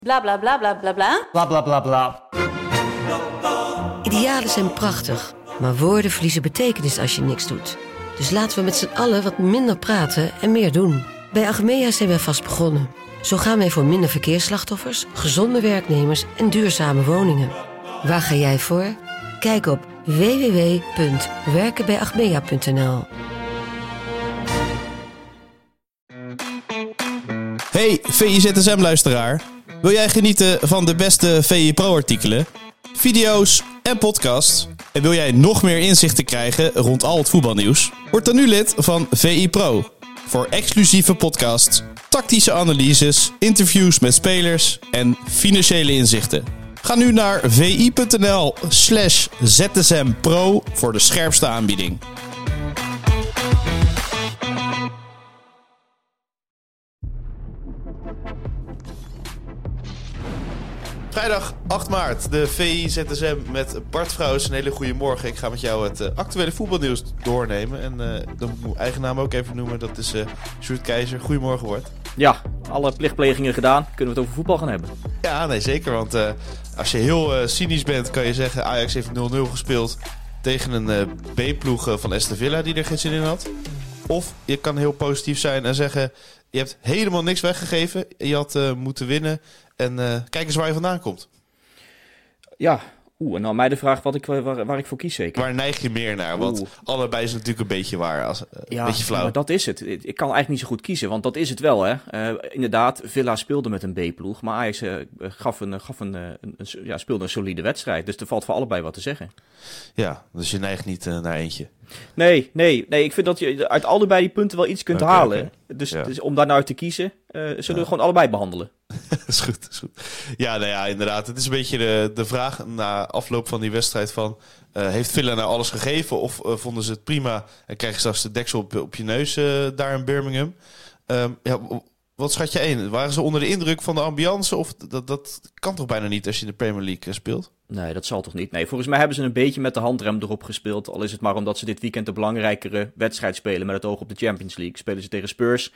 Bla bla bla bla bla bla. Bla bla bla bla. Idealen zijn prachtig, maar woorden verliezen betekenis als je niks doet. Dus laten we met z'n allen wat minder praten en meer doen. Bij Achmea zijn wij vast begonnen. Zo gaan wij voor minder verkeersslachtoffers, gezonde werknemers en duurzame woningen. Waar ga jij voor? Kijk op www.werkenbijachmea.nl. Hey VIZSM-luisteraar. Wil jij genieten van de beste VI Pro-artikelen, video's en podcasts? En wil jij nog meer inzichten krijgen rond al het voetbalnieuws? Word dan nu lid van VI Pro. Voor exclusieve podcasts, tactische analyses, interviews met spelers en financiële inzichten. Ga nu naar vi.nl/ZSMPro voor de scherpste aanbieding. Vrijdag 8 maart, de VI-ZSM met Bart Vrouws. Een hele goede morgen. Ik ga met jou het actuele voetbalnieuws doornemen. En dan moet ik mijn eigen naam ook even noemen. Dat is Sjoerd Keizer. Goedemorgen, Bart. Ja, alle plichtplegingen gedaan. Kunnen we het over voetbal gaan hebben? Ja, nee, zeker. Want als je heel cynisch bent, kan je zeggen... Ajax heeft 0-0 gespeeld tegen een B-ploeg van Aston Villa die er geen zin in had. Of je kan heel positief zijn en zeggen... Je hebt helemaal niks weggegeven. Je had moeten winnen. En kijk eens waar je vandaan komt. Ja, en dan mij de vraag waar ik voor kies zeker. Waar neig je meer naar? Want allebei is natuurlijk een beetje waar. Een beetje flauw. Maar dat is het. Ik kan eigenlijk niet zo goed kiezen, want dat is het wel. Hè. Inderdaad, Villa speelde met een B-ploeg. Maar Ajax speelde een solide wedstrijd. Dus er valt voor allebei wat te zeggen. Ja, dus je neigt niet naar eentje. Nee, ik vind dat je uit allebei die punten wel iets kunt halen. Okay. Dus om daar nou te kiezen, zullen we gewoon allebei behandelen. Dat is goed. Ja, nou ja, inderdaad. Het is een beetje de vraag na afloop van die wedstrijd van... heeft Villa nou alles gegeven of vonden ze het prima... en krijg je straks de deksel op je neus daar in Birmingham? Wat schat je in? Waren ze onder de indruk van de ambiance? Of dat kan toch bijna niet als je in de Premier League speelt? Nee, dat zal toch niet. Nee, volgens mij hebben ze een beetje met de handrem erop gespeeld. Al is het maar omdat ze dit weekend een belangrijkere wedstrijd spelen... met het oog op de Champions League. Spelen ze tegen Spurs...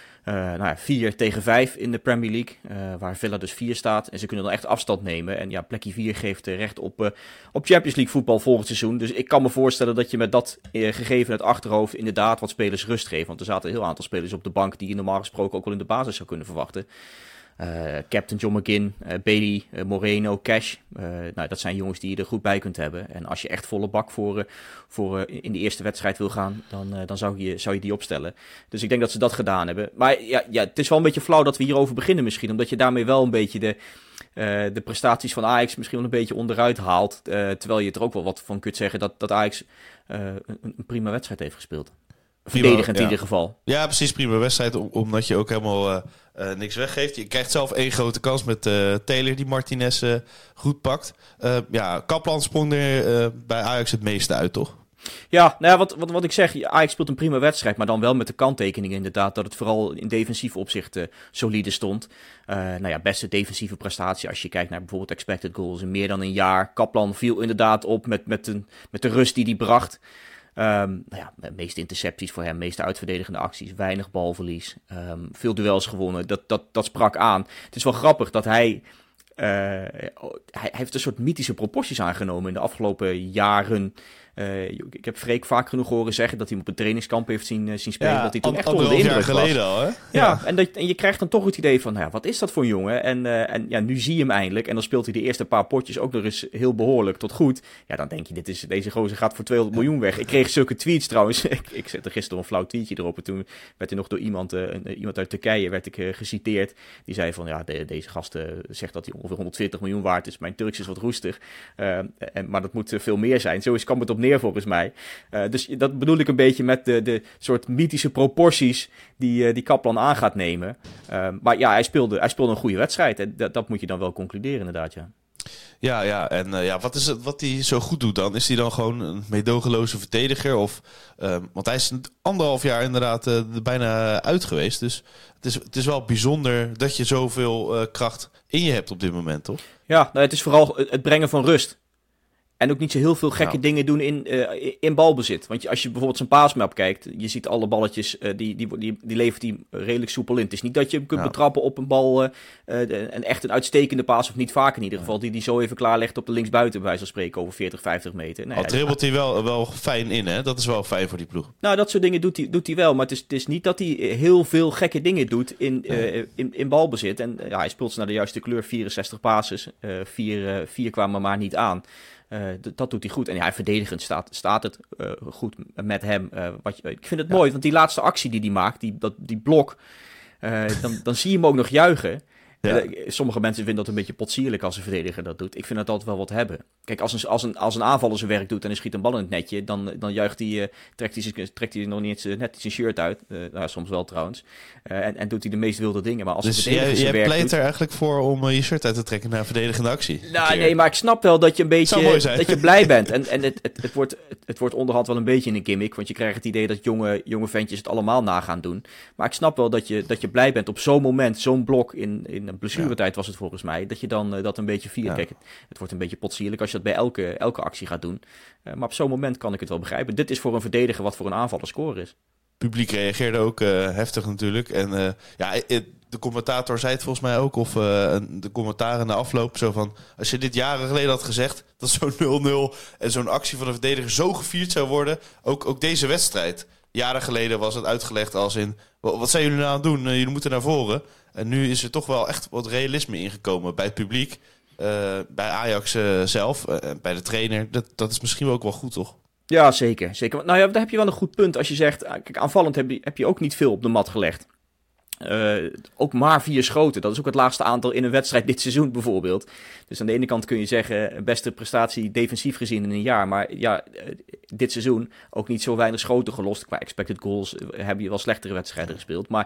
4-5 in de Premier League, waar Villa dus 4 staat. En ze kunnen dan echt afstand nemen. En ja, plekje 4 geeft recht op Champions League voetbal volgend seizoen. Dus ik kan me voorstellen dat je met dat gegeven in het achterhoofd inderdaad wat spelers rust geeft. Want er zaten een heel aantal spelers op de bank die je normaal gesproken ook wel in de basis zou kunnen verwachten. Captain John McGinn, Bailey, Moreno, Cash. Dat zijn jongens die je er goed bij kunt hebben. En als je echt volle bak voor in de eerste wedstrijd wil gaan, dan zou je die opstellen. Dus ik denk dat ze dat gedaan hebben. Maar ja, het is wel een beetje flauw dat we hierover beginnen misschien. Omdat je daarmee wel een beetje de prestaties van Ajax misschien wel een beetje onderuit haalt. Terwijl je er ook wel wat van kunt zeggen dat Ajax een prima wedstrijd heeft gespeeld. Verdedigend in ieder geval. Ja, precies, prima wedstrijd. Omdat je ook helemaal niks weggeeft. Je krijgt zelf één grote kans met Taylor die Martinez goed pakt. Kaplan sprong er bij Ajax het meeste uit, toch? Ja, nou ja, wat ik zeg, Ajax speelt een prima wedstrijd, maar dan wel met de kanttekening inderdaad dat het vooral in defensief opzicht solide stond. Beste defensieve prestatie als je kijkt naar bijvoorbeeld expected goals in meer dan een jaar. Kaplan viel inderdaad op met de rust die hij bracht. Meeste intercepties voor hem, meeste uitverdedigende acties, weinig balverlies, veel duels gewonnen, dat sprak aan. Het is wel grappig dat hij heeft een soort mythische proporties aangenomen in de afgelopen jaren. Ik heb Freek vaak genoeg horen zeggen dat hij hem op een trainingskamp heeft zien spelen. Ja, dat hij toen echt onder de indruk was. Geleden al, hè? Ja. En je krijgt dan toch het idee van, wat is dat voor een jongen? En nu zie je hem eindelijk. En dan speelt hij de eerste paar potjes ook nog eens heel behoorlijk tot goed. Ja, dan denk je, deze gozer gaat voor 200 miljoen weg. Ik kreeg zulke tweets trouwens. Ik zette gisteren een flauw tweetje erop. En toen werd hij nog door iemand uit Turkije werd ik geciteerd. Die zei van, deze gast zegt dat hij ongeveer 120 miljoen waard is. Mijn Turks is wat roestig. Maar dat moet veel meer zijn. Zo kwam het op neer volgens mij. Dus dat bedoel ik een beetje met de soort mythische proporties die Kaplan aan gaat nemen. Maar ja, hij speelde een goede wedstrijd. En dat moet je dan wel concluderen inderdaad, ja. Ja, en wat is het wat hij zo goed doet dan? Is hij dan gewoon een meedogenloze verdediger? Want hij is 1,5 jaar inderdaad er bijna uit geweest. Dus het is wel bijzonder dat je zoveel kracht in je hebt op dit moment, toch? Ja, het is vooral het brengen van rust. En ook niet zo heel veel gekke dingen doen in balbezit. Want als je bijvoorbeeld zijn paasmap kijkt, je ziet alle balletjes, die levert hij redelijk soepel in. Het is niet dat je hem kunt betrappen op een bal, en echt een uitstekende paas, of niet vaak in ieder geval, die zo even klaarlegt op de linksbuiten, bij wijze van spreken, over 40, 50 meter. Nee, al dribbelt hij wel fijn in, hè? Dat is wel fijn voor die ploeg. Nou, dat soort dingen doet hij wel, maar het is niet dat hij heel veel gekke dingen doet in balbezit. En hij speelt ze naar de juiste kleur, 64 passes, 4 kwamen maar niet aan. Dat doet hij goed. En verdedigend staat het goed met hem. Ik vind het mooi, want die laatste actie die hij maakt, die blok, dan zie je hem ook nog juichen. Ja. Sommige mensen vinden dat een beetje potsierlijk als een verdediger dat doet. Ik vind dat altijd wel wat hebben. Kijk, als een aanvaller zijn werk doet en hij schiet een bal in het netje, dan juicht hij, trekt hij nog niet eens net zijn shirt uit. Soms wel trouwens. En doet hij de meest wilde dingen. Maar als dus jij pleit er eigenlijk voor om je shirt uit te trekken naar een verdedigende actie? Nou, nee, maar ik snap wel dat je een beetje dat je blij bent. En het wordt onderhand wel een beetje een gimmick, want je krijgt het idee dat jonge ventjes het allemaal na gaan doen. Maar ik snap wel dat je blij bent op zo'n moment, zo'n blok in blessuretijd was het volgens mij, dat je dan dat een beetje viert. Ja. Kijk, het wordt een beetje potsierlijk als je dat bij elke actie gaat doen. Maar op zo'n moment kan ik het wel begrijpen. Dit is voor een verdediger wat voor een aanvaller score is. Publiek reageerde ook heftig natuurlijk. En de commentator zei het volgens mij ook, of de commentaren na afloop, zo van, als je dit jaren geleden had gezegd, dat zo'n 0-0 en zo'n actie van een verdediger zo gevierd zou worden, ook deze wedstrijd. Jaren geleden was het uitgelegd als in, wat zijn jullie nou aan het doen? Jullie moeten naar voren. En nu is er toch wel echt wat realisme ingekomen bij het publiek, bij Ajax zelf, bij de trainer. Dat is misschien ook wel goed, toch? Ja, zeker. Nou ja, daar heb je wel een goed punt als je zegt, kijk, aanvallend heb je ook niet veel op de mat gelegd. Ook maar 4 schoten. Dat is ook het laagste aantal in een wedstrijd dit seizoen bijvoorbeeld. Dus aan de ene kant kun je zeggen, beste prestatie defensief gezien in een jaar. Maar ja, dit seizoen ook niet zo weinig schoten gelost. Qua expected goals heb je wel slechtere wedstrijden gespeeld. Maar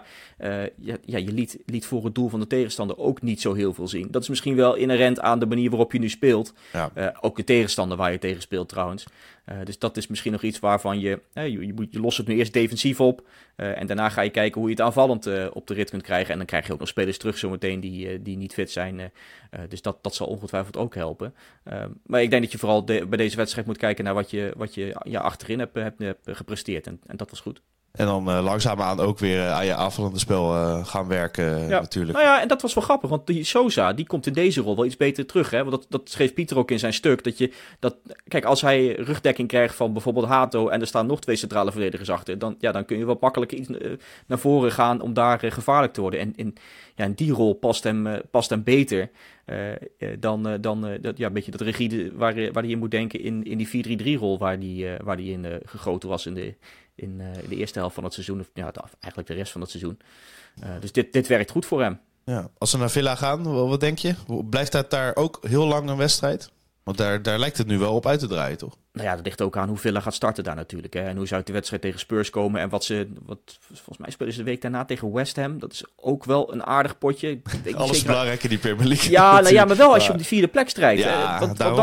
je liet voor het doel van de tegenstander ook niet zo heel veel zien. Dat is misschien wel inherent aan de manier waarop je nu speelt. Ja. Ook de tegenstander waar je tegen speelt trouwens. Dus dat is misschien nog iets waarvan je lost het nu eerst defensief op. En daarna ga je kijken hoe je het aanvallend op de rit kunt krijgen. En dan krijg je ook nog spelers terug zometeen die niet fit zijn. Dus dat zal ongetwijfeld ook helpen. Maar ik denk dat je vooral bij deze wedstrijd moet kijken naar wat je achterin hebt gepresteerd. En dat was goed. En dan langzaamaan ook weer aan je aanvallende spel gaan werken natuurlijk. Nou ja, en dat was wel grappig, want die Sosa, die komt in deze rol wel iets beter terug. Hè? Want dat schreef Pieter ook in zijn stuk. Kijk, als hij rugdekking krijgt van bijvoorbeeld Hato en er staan nog 2 centrale verdedigers achter, dan kun je wat makkelijker iets naar voren gaan om daar gevaarlijk te worden. En in die rol past hem beter dan een beetje dat rigide waar hij in moet denken in die 4-3-3 rol waar hij in gegoten was in de eerste helft van het seizoen. Of eigenlijk de rest van het seizoen. Dus dit werkt goed voor hem. Ja, als ze naar Villa gaan, wat denk je? Blijft dat daar ook heel lang een wedstrijd? Want daar lijkt het nu wel op uit te draaien, toch? Nou ja, dat ligt ook aan hoe Villa gaat starten daar natuurlijk. Hè. En hoe ze uit de wedstrijd tegen Spurs komen. En volgens mij spelen ze de week daarna tegen West Ham. Dat is ook wel een aardig potje. Alles belangrijk in die Premier League. Ja, maar wel als je op die 4e plek strijdt. Ja,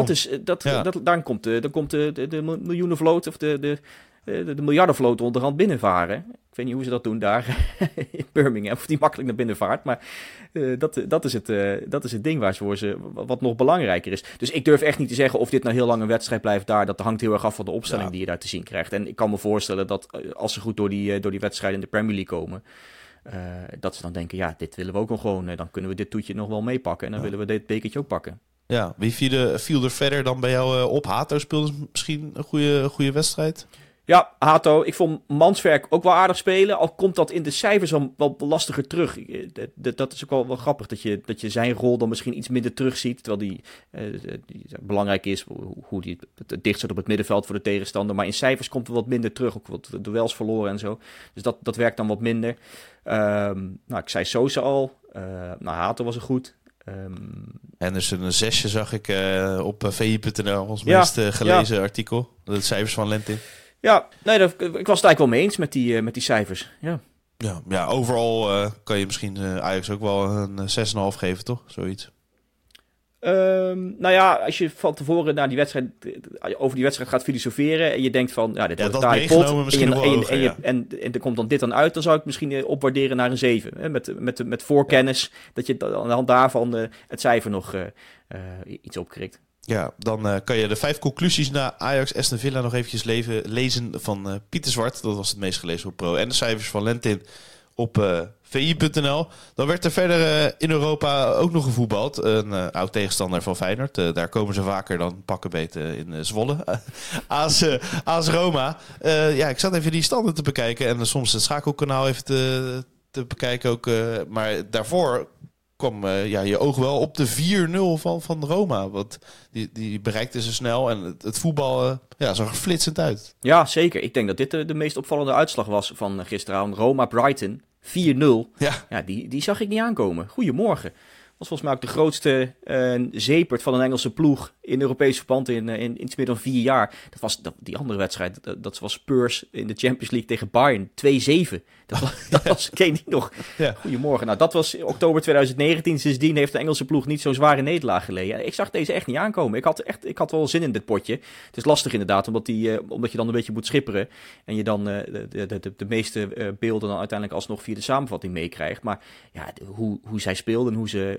dan komt de miljoenenvloot of de miljardenvloot onderhand binnenvaren. Ik weet niet hoe ze dat doen daar in Birmingham, of die makkelijk naar binnen vaart. Maar dat is het ding waar voor ze wat nog belangrijker is. Dus ik durf echt niet te zeggen of dit nou heel lang een wedstrijd blijft daar. Dat hangt heel erg af van de opstelling die je daar te zien krijgt. En ik kan me voorstellen dat als ze goed door die wedstrijden in de Premier League komen, dat ze dan denken, dit willen we ook nog gewoon. Dan kunnen we dit toetje nog wel meepakken en dan willen we dit bekertje ook pakken. Ja, wie viel er verder dan bij jou op? Hato speelde misschien een goede wedstrijd? Ja, Hato, ik vond Manswerk ook wel aardig spelen. Al komt dat in de cijfers wel lastiger terug. Dat is ook wel grappig, dat je zijn rol dan misschien iets minder terugziet. Terwijl die belangrijk is, hoe die het dicht zit op het middenveld voor de tegenstander. Maar in cijfers komt er wat minder terug. Ook wat duels verloren en zo. Dus dat werkt dan wat minder. Ik zei Sosa al. Hato was er goed. Henderson een 6 zag ik op VI.nl. Ons meest gelezen artikel. De cijfers van Lentin. Ja, nee, ik was het eigenlijk wel mee eens met die cijfers. Ja, overal kan je misschien Ajax ook wel een 6,5 geven, toch? Zoiets. Als je van tevoren naar over die wedstrijd gaat filosoferen en je denkt van, dit wordt een taaie pot en er komt dan dit dan uit, dan zou ik misschien opwaarderen naar een 7. Hè, met voorkennis, dat je aan de hand daarvan het cijfer nog iets opkrikt. Ja, dan kan je de 5 conclusies na Ajax Aston Villa nog eventjes lezen van Pieter Zwart. Dat was het meest gelezen op Pro. En de cijfers van Lentin op vi.nl. Dan werd er verder in Europa ook nog gevoetbald. Een oud tegenstander van Feyenoord. Daar komen ze vaker dan pakkenbeet in Zwolle. AS Roma. Ik zat even die standen te bekijken. En soms het schakelkanaal even te bekijken ook. Maar daarvoor kwam je oog wel op de 4-0 van Roma. Want die bereikte ze snel. En het voetbal zag er flitsend uit. Ja, zeker. Ik denk dat dit de meest opvallende uitslag was van gisteravond. Roma-Brighton. 4-0. Ja, die zag ik niet aankomen. Goedemorgen. Was volgens mij ook de grootste zeepert van een Engelse ploeg in Europees verband in iets meer dan 4 jaar. Die andere wedstrijd, dat was Spurs in de Champions League tegen Bayern. 2-7. Dat was ken je niet nog. Ja. Goedemorgen. Nou, dat was oktober 2019. Sindsdien heeft de Engelse ploeg niet zo'n zware nederlaag geleden. Ik zag deze echt niet aankomen. Ik had wel zin in dit potje. Het is lastig inderdaad, omdat je dan een beetje moet schipperen. En je dan de meeste beelden dan uiteindelijk alsnog via de samenvatting meekrijgt. Maar ja, hoe zij speelden,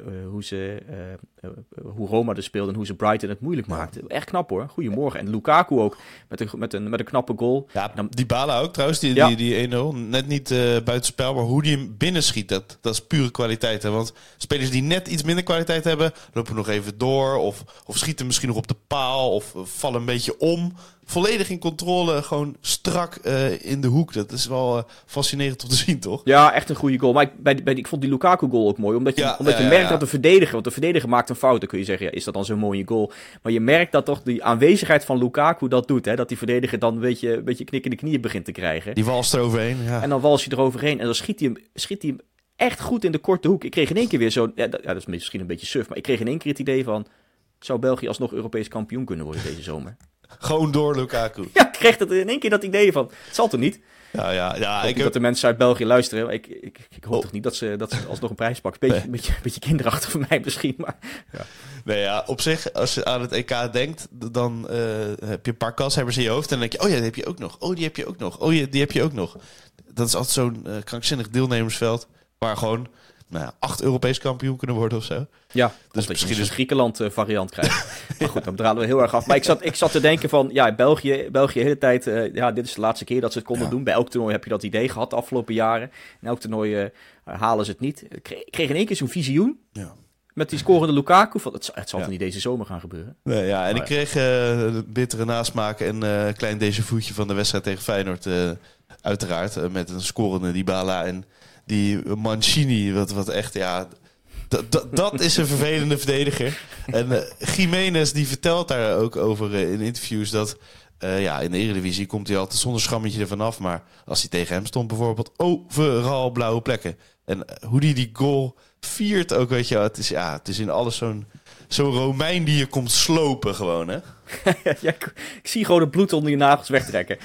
hoe Roma dus speelde en hoe ze Brighton het moeilijk maakte. Echt knap hoor. Goedemorgen. En Lukaku ook met een knappe goal. Ja, Dybala ook trouwens, die 1-0. Net niet buitenspel, maar hoe die hem binnenschiet, dat is pure kwaliteit. Hè? Want spelers die net iets minder kwaliteit hebben, lopen nog even door of schieten misschien nog op de paal of vallen een beetje om. Volledig in controle, gewoon strak in de hoek. Dat is wel fascinerend om te zien, toch? Ja, echt een goede goal. Maar ik vond die Lukaku-goal ook mooi. Omdat je merkt dat de verdediger... Want de verdediger maakt een fout. Dan kun je zeggen, is dat dan zo'n mooie goal? Maar je merkt dat toch die aanwezigheid van Lukaku dat doet. Hè? Dat die verdediger dan een beetje knikkende knieën begint te krijgen. Die walst eroverheen, ja. En dan wals je eroverheen. En dan schiet hij hem echt goed in de korte hoek. Ik kreeg in één keer weer zo'n... Ja, dat is misschien een beetje suf. Maar ik kreeg in één keer het idee van... Zou België alsnog Europees kampioen kunnen worden deze zomer? Gewoon door Lukaku. Ja, ik kreeg in één keer dat idee van... Het zal toch niet? Ja, ik hoop dat de mensen uit België luisteren. Ik hoop toch niet dat ze alsnog een prijs pakken. Een beetje kinderachtig voor mij misschien. Maar, ja. Nee, ja, op zich, als je aan het EK denkt... dan heb je een paar kanshebbers in je hoofd... en dan denk je, oh ja, die heb je ook nog. Oh, die heb je ook nog. Oh ja, die heb je ook nog. Dat is altijd zo'n krankzinnig deelnemersveld... waar gewoon 8 Europees kampioen kunnen worden of zo. Ja, dus dat je een Griekenland variant krijgt. Maar goed, dan dralen we heel erg af. Maar ik zat te denken van, ja, België de hele tijd... dit is de laatste keer dat ze het konden doen. Bij elk toernooi heb je dat idee gehad de afgelopen jaren. In elk toernooi halen ze het niet. Ik kreeg in één keer zo'n visioen. Ja. Met die scorende Lukaku. Van, het zal toch niet deze zomer gaan gebeuren? Nee, ja, en ik kreeg bittere nasmaak en een klein déjà vu'tje van de wedstrijd tegen Feyenoord. Uiteraard, met een scorende Dybala en die Mancini. Wat echt, ja... Dat is een vervelende verdediger. En Jiménez die vertelt daar ook over in interviews dat... in de Eredivisie komt hij altijd zonder schammetje ervan af. Maar als hij tegen hem stond bijvoorbeeld... overal blauwe plekken. En hoe die goal viert ook, weet je... Het is in alles zo'n Romein die je komt slopen gewoon, hè? Ja, ik zie gewoon het bloed onder je nagels wegtrekken.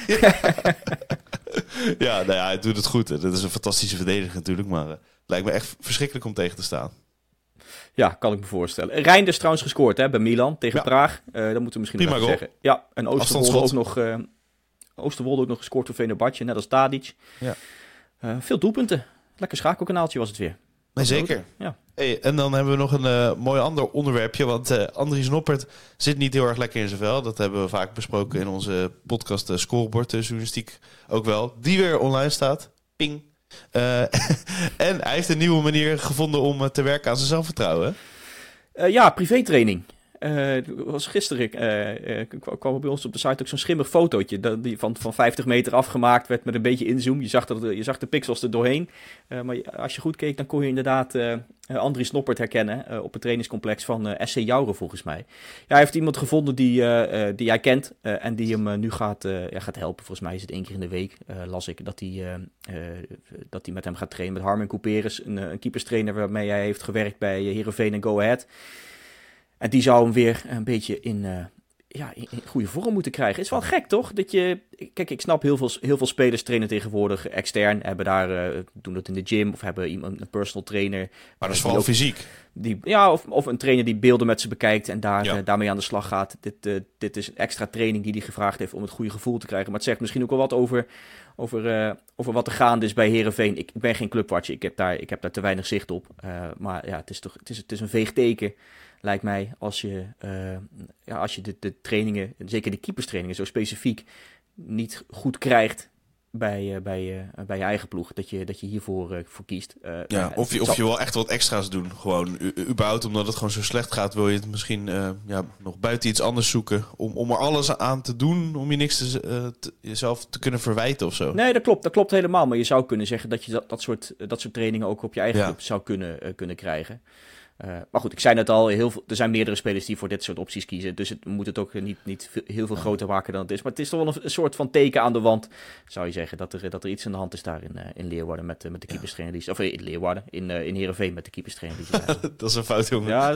Ja, hij doet het goed. Hè. Dat is een fantastische verdediger natuurlijk. Maar het lijkt me echt verschrikkelijk om tegen te staan. Ja, kan ik me voorstellen. Reinders trouwens gescoord hè, bij Milan tegen Praag. Dat moeten we misschien nog even zeggen. Ja, en Oosterwolde ook nog gescoord voor Fenerbahce, net als Tadic. Ja. Veel doelpunten. Lekker schakelkanaaltje was het weer. Nee, zeker. Ja. Hey, en dan hebben we nog een mooi ander onderwerpje. Want Andries Noppert zit niet heel erg lekker in zijn vel. Dat hebben we vaak besproken in onze podcast Scorebord. Journalistiek ook wel. Die weer online staat. Ping. En hij heeft een nieuwe manier gevonden om te werken aan zijn zelfvertrouwen. Privétraining. Was gisteren kwam bij ons op de site ook zo'n schimmig fotootje die van 50 meter afgemaakt werd met een beetje inzoom. Je zag de pixels er doorheen. Maar als je goed keek, dan kon je inderdaad Andries Noppert herkennen op het trainingscomplex van SC Jouren volgens mij. Ja, hij heeft iemand gevonden die hij kent en die hem nu gaat helpen. Volgens mij is het 1 keer in de week, las ik, dat hij met hem gaat trainen. Met Harmen Couperus, een keeperstrainer waarmee hij heeft gewerkt bij Heerenveen en Go Ahead. En die zou hem weer een beetje in goede vorm moeten krijgen. Het is wel gek, toch? Kijk, ik snap heel veel spelers trainen tegenwoordig extern. Doen dat in de gym of hebben een personal trainer. Maar dat is vooral fysiek. Of een trainer die beelden met ze bekijkt en daarmee aan de slag gaat. Dit is een extra training die hij gevraagd heeft om het goede gevoel te krijgen. Maar het zegt misschien ook wel wat over wat er gaande is bij Heerenveen. Ik ben geen clubwatcher. Ik heb daar te weinig zicht op. Maar ja, het is een veeg teken lijkt mij, als je de trainingen, zeker de keeperstrainingen zo specifiek, niet goed krijgt bij je eigen ploeg, dat je hiervoor voor kiest. Of je wil echt wat extra's doen. Gewoon überhaupt omdat het gewoon zo slecht gaat, wil je het misschien nog buiten iets anders zoeken. Om er alles aan te doen, om je niks jezelf te kunnen verwijten of zo. Nee, dat klopt helemaal. Maar je zou kunnen zeggen dat je dat soort trainingen ook op je eigen club zou kunnen krijgen. Maar goed, ik zei net al, er zijn meerdere spelers die voor dit soort opties kiezen. Dus het moet het ook niet heel veel groter maken dan het is. Maar het is toch wel een soort van teken aan de wand, zou je zeggen. Dat er iets aan de hand is daar in Leeuwarden met de keeperstrainer. Of in Leeuwarden, in Heerenveen met de keerstrainer. Dat is een fout, jongen. Ja.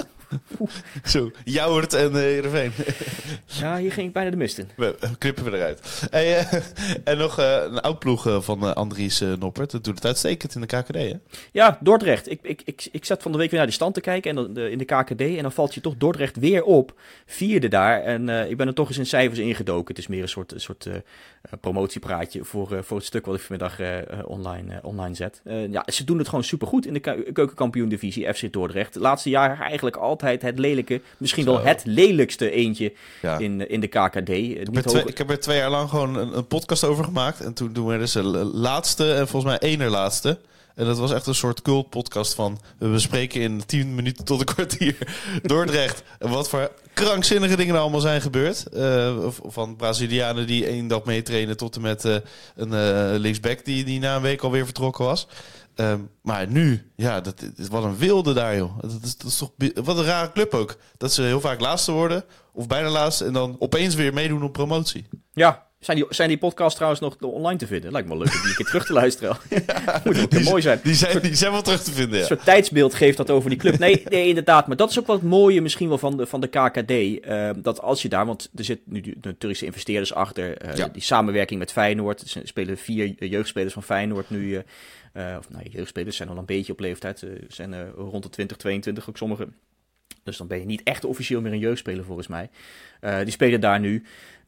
Zo, Jouwert en Heerenveen. Ja, hier ging ik bijna de mist in. Knippen we eruit. En nog een oud ploeg van Andries Noppert. Dat doet het uitstekend in de KKD, hè? Ja, Dordrecht. Ik zat van de week weer naar die stand te kijken en in de KKD. En dan valt je toch Dordrecht weer op. 4e daar. En ik ben er toch eens in cijfers ingedoken. Het is meer een soort promotiepraatje voor het stuk wat ik vanmiddag online zet. Ze doen het gewoon supergoed in de keukenkampioen-divisie FC Dordrecht. De laatste jaren eigenlijk altijd het lelijke, misschien wel het lelijkste eentje in de KKD. Ik heb er 2 jaar lang gewoon een podcast over gemaakt. En toen werden ze laatste en volgens mij laatste. En dat was echt een soort cult-podcast van... We bespreken in 10 minuten tot een kwartier Dordrecht. En wat voor krankzinnige dingen er allemaal zijn gebeurd. Van Brazilianen die 1 dag meetrainen... tot en met een linksback die na een week alweer vertrokken was. Maar nu, wat een wilde daar, joh. Dat is toch wat een rare club ook. Dat ze heel vaak laatste worden, of bijna laatste... en dan opeens weer meedoen op promotie. Ja, zijn die podcasts trouwens nog online te vinden? Lijkt me wel leuk om die een keer terug te luisteren. Moet ook mooi zijn. Die zijn wel terug te vinden, Een soort tijdsbeeld geeft dat over die club. Nee, inderdaad. Maar dat is ook wel het mooie misschien wel van de KKD. Dat als je daar, want er zitten nu de Turkse investeerders achter. Die samenwerking met Feyenoord. Er spelen 4 jeugdspelers van Feyenoord nu... jeugdspelers zijn al een beetje op leeftijd. Zijn rond de 20, 22 ook sommigen. Dus dan ben je niet echt officieel meer een jeugdspeler volgens mij. Die spelen daar nu.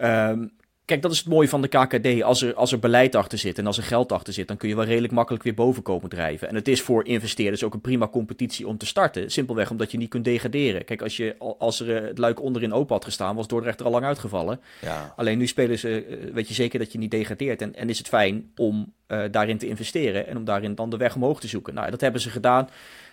Kijk, dat is het mooie van de KKD. Als er beleid achter zit en als er geld achter zit... dan kun je wel redelijk makkelijk weer boven komen drijven. En het is voor investeerders ook een prima competitie om te starten. Simpelweg omdat je niet kunt degraderen. Kijk, als er het luik onderin open had gestaan... was Dordrecht er al lang uitgevallen. Ja. Alleen nu spelen ze, weet je zeker dat je niet degradeert. En is het fijn om daarin te investeren... en om daarin dan de weg omhoog te zoeken. Nou, dat hebben ze gedaan...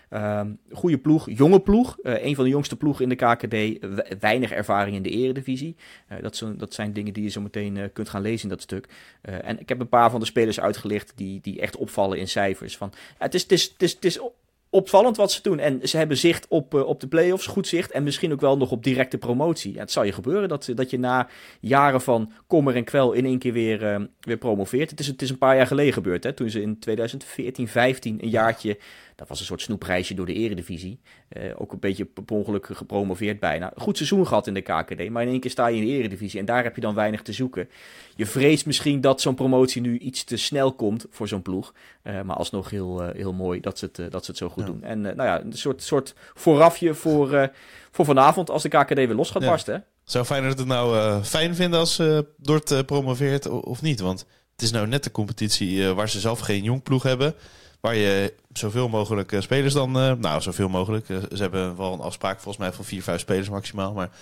Goede ploeg, jonge ploeg. Een van de jongste ploegen in de KKD. Weinig ervaring in de eredivisie. Dat zijn dingen die je zo meteen kunt gaan lezen in dat stuk. En ik heb een paar van de spelers uitgelicht die echt opvallen in cijfers. Het is opvallend wat ze doen. En ze hebben zicht op de play-offs, goed zicht. En misschien ook wel nog op directe promotie. Ja, het zal je gebeuren dat je na jaren van kommer en kwel in één keer weer promoveert. Het is een paar jaar geleden gebeurd. Hè, toen ze in 2014, 15 een jaartje... Dat was een soort snoepreisje door de eredivisie. Ook een beetje per ongeluk gepromoveerd bijna. Goed seizoen gehad in de KKD, maar in één keer sta je in de eredivisie en daar heb je dan weinig te zoeken. Je vreest misschien dat zo'n promotie nu iets te snel komt voor zo'n ploeg. Maar alsnog heel mooi dat ze het zo goed doen. En een soort voorafje voor vanavond als de KKD weer los gaat barsten. Hè? Zou Feyenoord het nou fijn vinden als Dort promoveert of niet? Want het is nou net de competitie waar ze zelf geen jong ploeg hebben... Waar je zoveel mogelijk spelers dan... zoveel mogelijk. Ze hebben wel een afspraak volgens mij van 4-5 spelers maximaal. Maar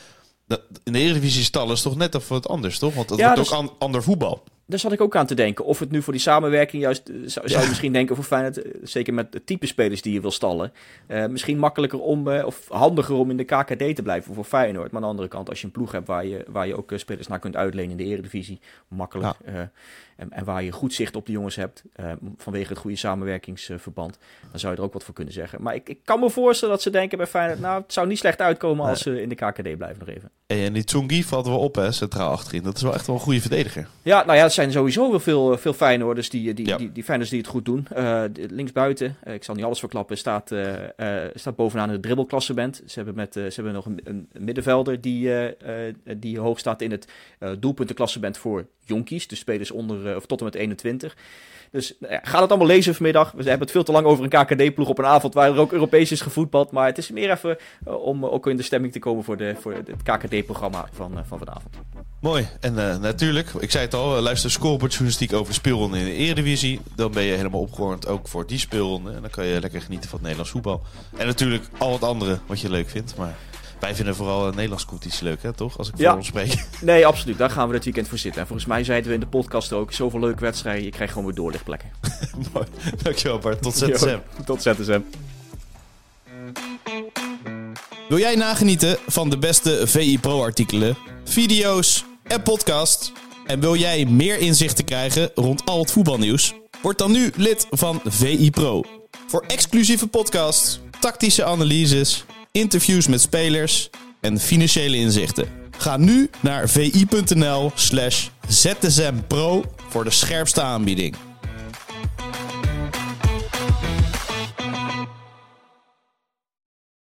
in de Eredivisie stallen is toch net even wat anders, toch? Want het wordt ook ander voetbal. Daar zat ik ook aan te denken. Of het nu voor die samenwerking juist... Zou je misschien denken voor Feyenoord... Zeker met het type spelers die je wil stallen. Misschien makkelijker of handiger om in de KKD te blijven voor Feyenoord. Maar aan de andere kant, als je een ploeg hebt waar je ook spelers naar kunt uitlenen in de Eredivisie. Makkelijk. Ja. En waar je goed zicht op de jongens hebt. Vanwege het goede samenwerkingsverband. Dan zou je er ook wat voor kunnen zeggen. Maar ik kan me voorstellen dat ze denken bij Feyenoord... Nou, het zou niet slecht uitkomen als ze in de KKD blijven nog even. En die Tsungi valt wel op, hè, centraal achterin. Dat is wel echt wel een goede verdediger. Ja, er zijn sowieso wel veel Feyenoorders die Feyenoorders die het goed doen. Linksbuiten, ik zal niet alles verklappen, staat bovenaan het dribbelklassement. Ze hebben nog een middenvelder die hoog staat in het doelpuntenklassement voor jonkies. Dus spelers tot en met 21. Dus ga het allemaal lezen vanmiddag. We hebben het veel te lang over een KKD-ploeg op een avond waar er ook Europees is gevoetbald. Maar het is meer even om ook in de stemming te komen voor het KKD tv-programma van vanavond. Mooi. En natuurlijk, ik zei het al, luister scorebordjournalistiek over speelronde in de Eredivisie. Dan ben je helemaal opgewarmd ook voor die speelronde. En dan kan je lekker genieten van het Nederlands voetbal. En natuurlijk al het andere wat je leuk vindt. Maar wij vinden vooral een Nederlands competitie leuk, hè, toch? Als ik voor ons spreek. Nee, absoluut. Daar gaan we dit weekend voor zitten. En volgens mij zeiden we in de podcast ook, zoveel leuke wedstrijden. Je krijgt gewoon weer doorlichtplekken. Mooi. Dankjewel Bart. Tot ZSM. Tot ZSM. Wil jij nagenieten van de beste VI Pro artikelen, video's en podcast? En wil jij meer inzichten krijgen rond al het voetbalnieuws? Word dan nu lid van VI Pro. Voor exclusieve podcasts, tactische analyses, interviews met spelers en financiële inzichten. Ga nu naar vi.nl/ZSMPro voor de scherpste aanbieding.